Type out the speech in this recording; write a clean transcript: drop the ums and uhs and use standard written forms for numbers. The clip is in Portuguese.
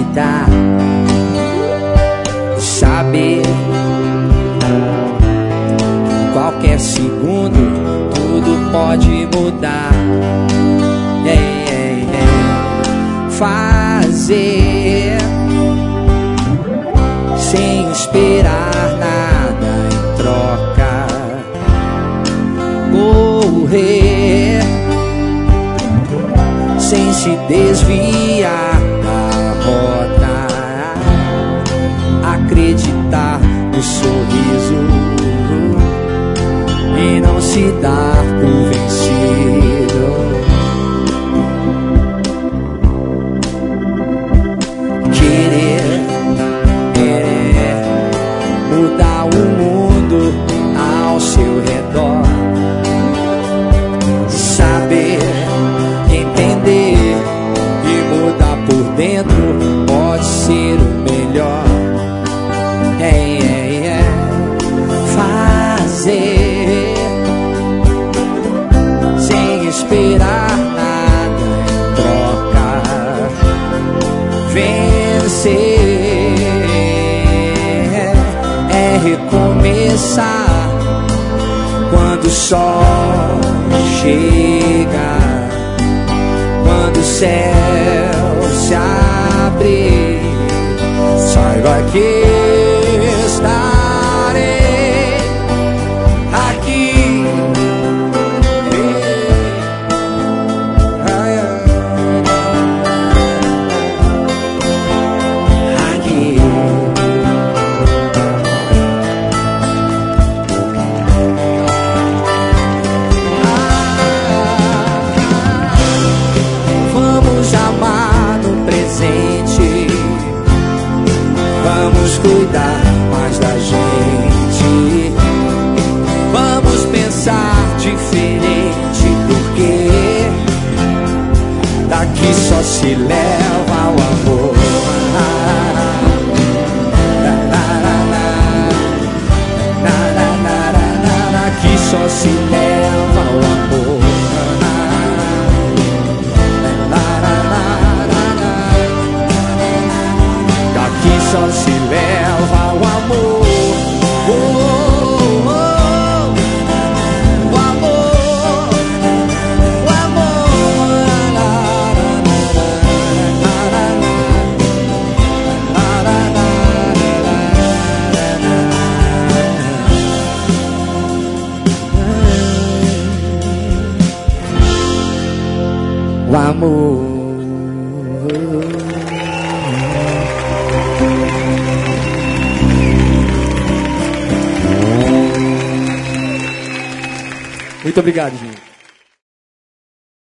dá. Saber qualquer segundo tudo pode mudar. Fazer sem esperar nada em troca. Morrer sem se desviar da rota. Acreditar no sorriso e não se dar por vencido. Querer mudar o mundo ao seu redor. Saber, entender e mudar por dentro pode ser o melhor. Fazer sem esperar nada em troca. Vencer é recomeçar quando o sol chega, quando o céu se abre. Saiba que estarei aqui. Aqui. Vamos amar no presente. Vamos cuidar mais da gente. Vamos pensar diferente, porque daqui só se leva o amor. Daqui só se leva o amor. Daqui só se leva o amor. O amor, o amor. O amor. Muito obrigado, gente.